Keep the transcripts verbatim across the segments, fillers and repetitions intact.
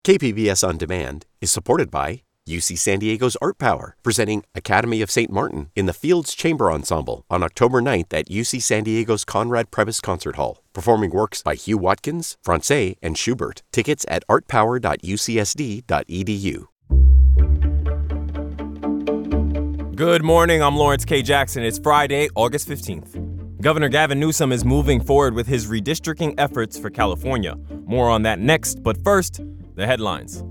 K P B S On Demand is supported by U C San Diego's Art Power, presenting Academy of Saint Martin in the Fields Chamber Ensemble on October ninth at U C San Diego's Conrad Previs Concert Hall, performing works by Hugh Watkins, Francais, and Schubert. Tickets at art power dot u c s d dot e d u. Good morning, I'm Lawrence K. Jackson. It's Friday, August fifteenth. Governor Gavin Newsom is moving forward with his redistricting efforts for California. More on that next, but first, the headlines.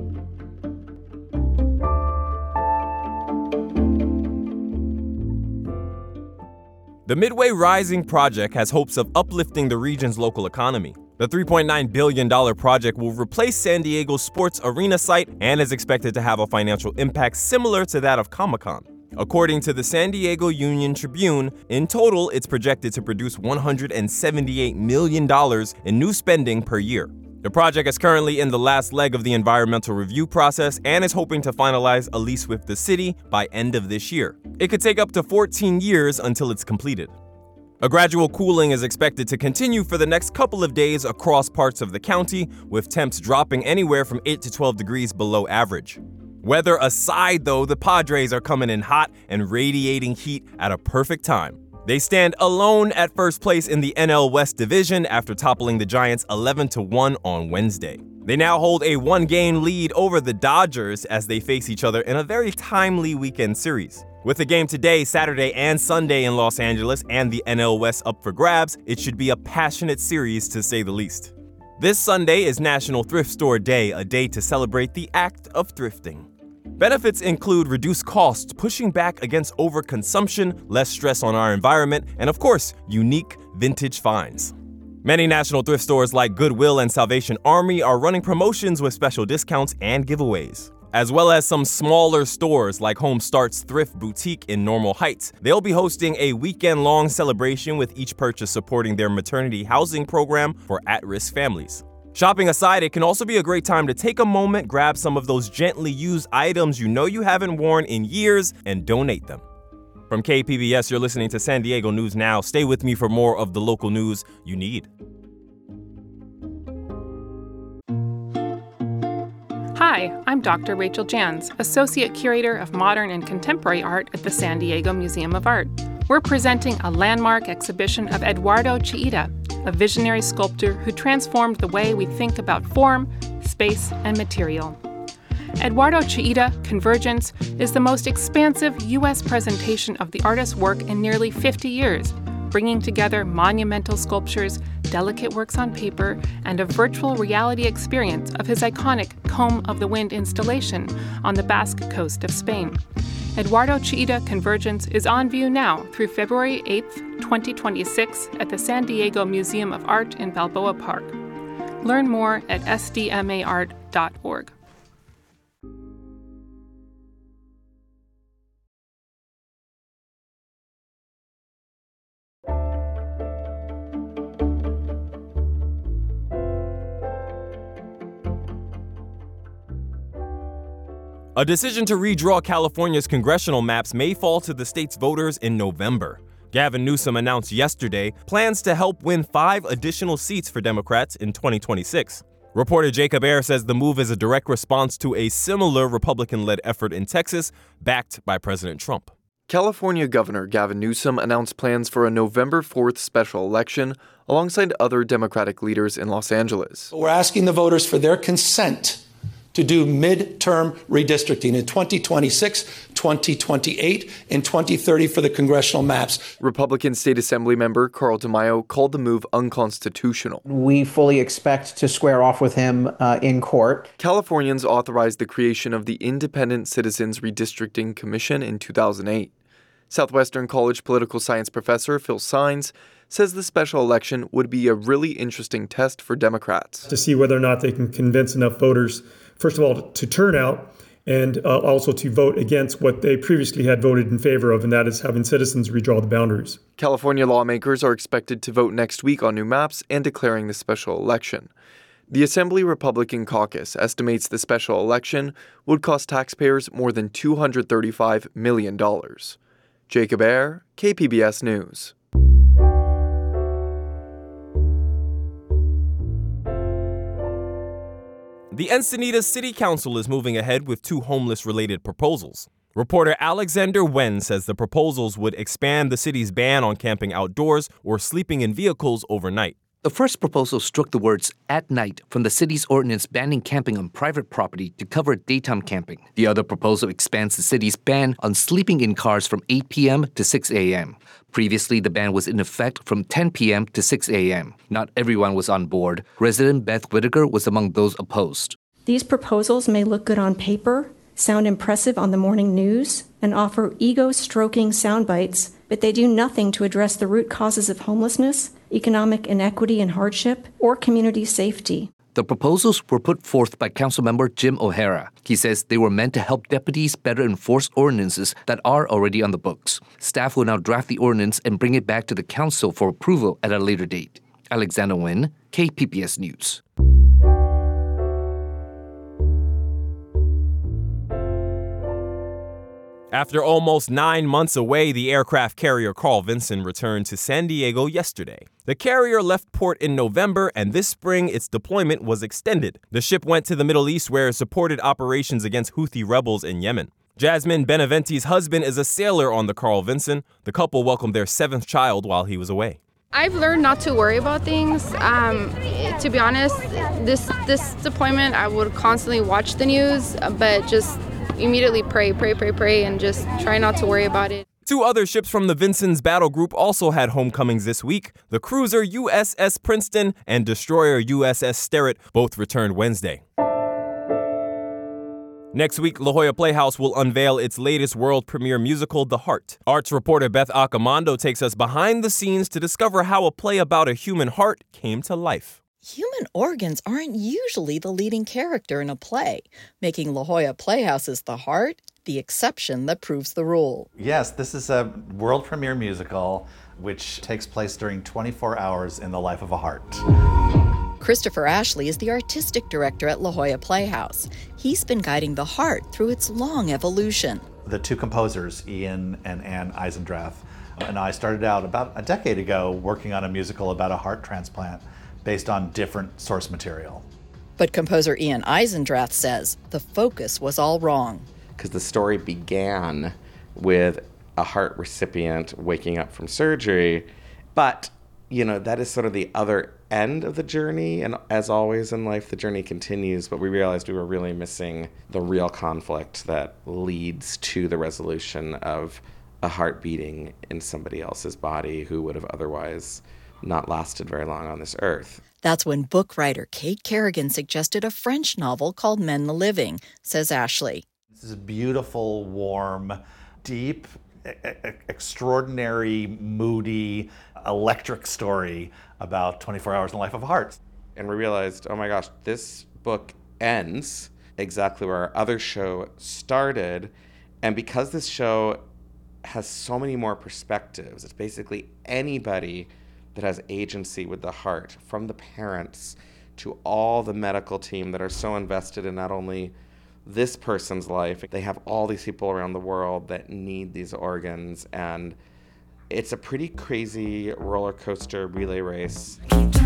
The Midway Rising project has hopes of uplifting the region's local economy. The three point nine billion dollars project will replace San Diego's sports arena site and is expected to have a financial impact similar to that of Comic-Con. According to the San Diego Union Tribune, in total, it's projected to produce one hundred seventy-eight million dollars in new spending per year. The project is currently in the last leg of the environmental review process and is hoping to finalize a lease with the city by end of this year. It could take up to fourteen years until it's completed. A gradual cooling is expected to continue for the next couple of days across parts of the county, with temps dropping anywhere from eight to twelve degrees below average. Weather aside, though, the Padres are coming in hot and radiating heat at a perfect time. They stand alone at first place in the N L West Division after toppling the Giants eleven to one on Wednesday. They now hold a one-game lead over the Dodgers as they face each other in a very timely weekend series. With the game today, Saturday, and Sunday in Los Angeles and the N L West up for grabs, it should be a passionate series to say the least. This Sunday is National Thrift Store Day, a day to celebrate the act of thrifting. Benefits include reduced costs, pushing back against overconsumption, less stress on our environment, and of course, unique vintage finds. Many national thrift stores like Goodwill and Salvation Army are running promotions with special discounts and giveaways. As well as some smaller stores like Home Start's Thrift Boutique in Normal Heights. They'll be hosting a weekend-long celebration with each purchase supporting their maternity housing program for at-risk families. Shopping aside, it can also be a great time to take a moment, grab some of those gently used items you know you haven't worn in years, and donate them. From K P B S, you're listening to San Diego News Now. Stay with me for more of the local news you need. Hi, I'm Doctor Rachel Jans, Associate Curator of Modern and Contemporary Art at the San Diego Museum of Art. We're presenting a landmark exhibition of Eduardo Chillida, a visionary sculptor who transformed the way we think about form, space, and material. Eduardo Chillida Convergence is the most expansive U S presentation of the artist's work in nearly fifty years, bringing together monumental sculptures, delicate works on paper, and a virtual reality experience of his iconic Comb of the Wind installation on the Basque coast of Spain. Eduardo Chillida Convergence is on view now through February eighth, twenty twenty-six at the San Diego Museum of Art in Balboa Park. Learn more at s d m a art dot org. A decision to redraw California's congressional maps may fall to the state's voters in November. Gavin Newsom announced yesterday plans to help win five additional seats for Democrats in twenty twenty-six. Reporter Jacob Ayer says the move is a direct response to a similar Republican-led effort in Texas, backed by President Trump. California Governor Gavin Newsom announced plans for a November fourth special election alongside other Democratic leaders in Los Angeles. We're asking the voters for their consent to do midterm redistricting in twenty twenty-six, twenty twenty-eight, and twenty thirty for the congressional maps. Republican State Assembly member Carl DeMaio called the move unconstitutional. We fully expect to square off with him uh, in court. Californians authorized the creation of the Independent Citizens Redistricting Commission in two thousand eight. Southwestern College political science professor Phil Sines says the special election would be a really interesting test for Democrats. To see whether or not they can convince enough voters, first of all, to turn out and uh, also to vote against what they previously had voted in favor of, and that is having citizens redraw the boundaries. California lawmakers are expected to vote next week on new maps and declaring the special election. The Assembly Republican Caucus estimates the special election would cost taxpayers more than two hundred thirty-five million dollars. Jacob Ayer, K P B S News. The Encinitas City Council is moving ahead with two homeless-related proposals. Reporter Alexander Wen says the proposals would expand the city's ban on camping outdoors or sleeping in vehicles overnight. The first proposal struck the words "at night" from the city's ordinance banning camping on private property to cover daytime camping. The other proposal expands the city's ban on sleeping in cars from eight p.m. to six a.m. Previously, the ban was in effect from ten p.m. to six a.m. Not everyone was on board. Resident Beth Whitaker was among those opposed. These proposals may look good on paper, sound impressive on the morning news, and offer ego-stroking sound bites, but they do nothing to address the root causes of homelessness, economic inequity and hardship, or community safety. The proposals were put forth by Councilmember Jim O'Hara. He says they were meant to help deputies better enforce ordinances that are already on the books. Staff will now draft the ordinance and bring it back to the council for approval at a later date. Alexander Nguyen, K P B S News. After almost nine months away, the aircraft carrier Carl Vinson returned to San Diego yesterday. The carrier left port in November, and this spring its deployment was extended. The ship went to the Middle East where it supported operations against Houthi rebels in Yemen. Jasmine Beneventi's husband is a sailor on the Carl Vinson. The couple welcomed their seventh child while he was away. I've learned not to worry about things. Um, to be honest, this this deployment, I would constantly watch the news, but just immediately pray, pray, pray, pray, and just try not to worry about it. Two other ships from the Vinson's battle group also had homecomings this week. The cruiser U S S Princeton and destroyer U S S Sterett both returned Wednesday. Next week, La Jolla Playhouse will unveil its latest world premiere musical, The Heart. Arts reporter Beth Accomando takes us behind the scenes to discover how a play about a human heart came to life. Human organs aren't usually the leading character in a play, making La Jolla Playhouse's The Heart the exception that proves the rule. Yes, this is a world premiere musical which takes place during twenty-four hours in the life of a heart. Christopher Ashley is the artistic director at La Jolla Playhouse. He's been guiding The Heart through its long evolution. The two composers, Ian and Ann Eisendrath, and I started out about a decade ago working on a musical about a heart transplant based on different source material. But composer Ian Eisendrath says the focus was all wrong. Because the story began with a heart recipient waking up from surgery, but, you know, that is sort of the other end of the journey, and as always in life, the journey continues, but we realized we were really missing the real conflict that leads to the resolution of a heart beating in somebody else's body who would have otherwise not lasted very long on this earth. That's when book writer Kate Kerrigan suggested a French novel called Men the Living, says Ashley. This is a beautiful, warm, deep, e- extraordinary, moody, electric story about twenty-four hours in the life of a heart. And we realized, oh my gosh, this book ends exactly where our other show started. And because this show has so many more perspectives, it's basically anybody that has agency with the heart, from the parents to all the medical team that are so invested in not only this person's life, they have all these people around the world that need these organs, and it's a pretty crazy roller coaster relay race.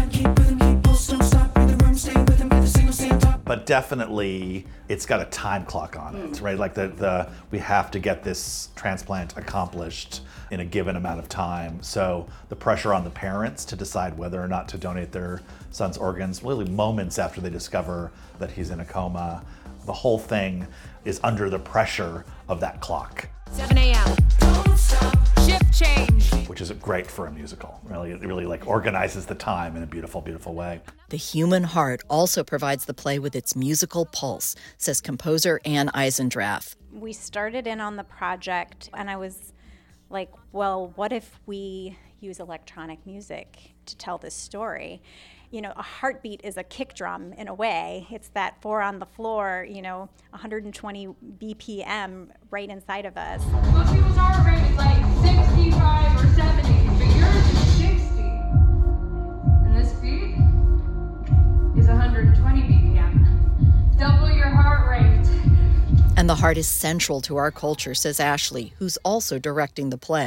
But definitely, it's got a time clock on it, right? Like the, the we have to get this transplant accomplished in a given amount of time. So the pressure on the parents to decide whether or not to donate their son's organs, really moments after they discover that he's in a coma, the whole thing is under the pressure of that clock. seven a.m. Shift change. Which is great for a musical. Really, it really like organizes the time in a beautiful, beautiful way. The human heart also provides the play with its musical pulse, says composer Ann Eisendrath. We started in on the project, and I was like, well, what if we use electronic music to tell this story? You know, a heartbeat is a kick drum in a way. It's that four on the floor, you know, one hundred twenty B P M right inside of us. Most people's heart rate is like sixty-five or seventy, but yours is sixty. And this beat is one hundred twenty B P M. Double your heart rate. And the heart is central to our culture, says Ashley, who's also directing the play.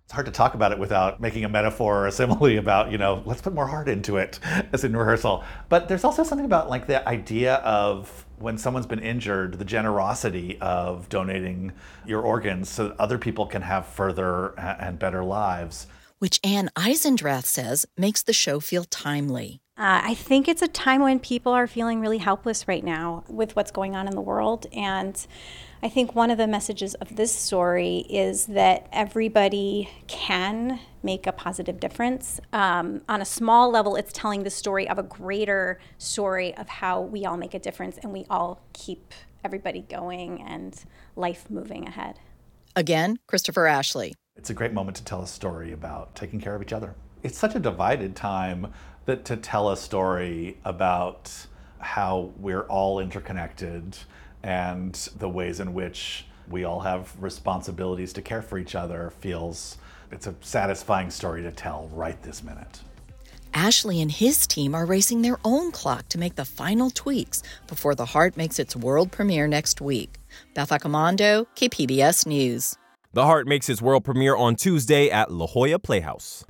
It's hard to talk about it without making a metaphor or a simile about, you know, let's put more heart into it as in rehearsal. But there's also something about like the idea of when someone's been injured, the generosity of donating your organs so that other people can have further and better lives. Which Anne Eisendrath says makes the show feel timely. Uh, I think it's a time when people are feeling really helpless right now with what's going on in the world. And I think one of the messages of this story is that everybody can make a positive difference. Um, on a small level, it's telling the story of a greater story of how we all make a difference and we all keep everybody going and life moving ahead. Again, Christopher Ashley. It's a great moment to tell a story about taking care of each other. It's such a divided time that to tell a story about how we're all interconnected and the ways in which we all have responsibilities to care for each other feels, it's a satisfying story to tell right this minute. Ashley and his team are racing their own clock to make the final tweaks before The Heart makes its world premiere next week. Beth Accomando, K P B S News. The Heart makes its world premiere on Tuesday at La Jolla Playhouse.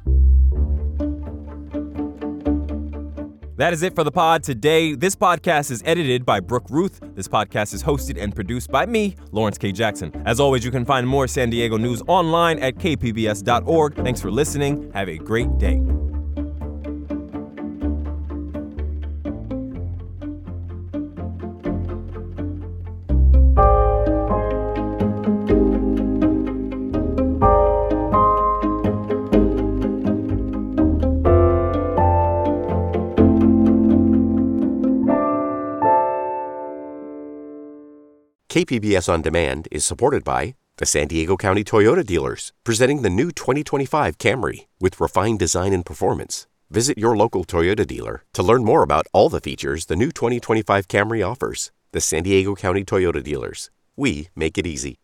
That is it for the pod today. This podcast is edited by Brooke Ruth. This podcast is hosted and produced by me, Lawrence K. Jackson. As always, you can find more San Diego news online at k p b s dot org. Thanks for listening. Have a great day. K P B S On Demand is supported by the San Diego County Toyota dealers, presenting the new twenty twenty-five Camry with refined design and performance. Visit your local Toyota dealer to learn more about all the features the new twenty twenty-five Camry offers. The San Diego County Toyota dealers. We make it easy.